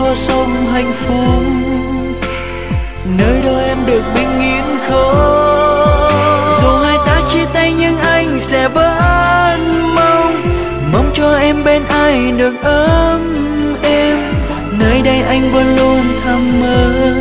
bờ sông hạnh phúc, nơi đó em được bình yên không. Dù hai ta chia tay nhưng anh sẽ vẫn mong cho em bên ai được ấm êm, nơi đây anh vẫn luôn thầm mơ.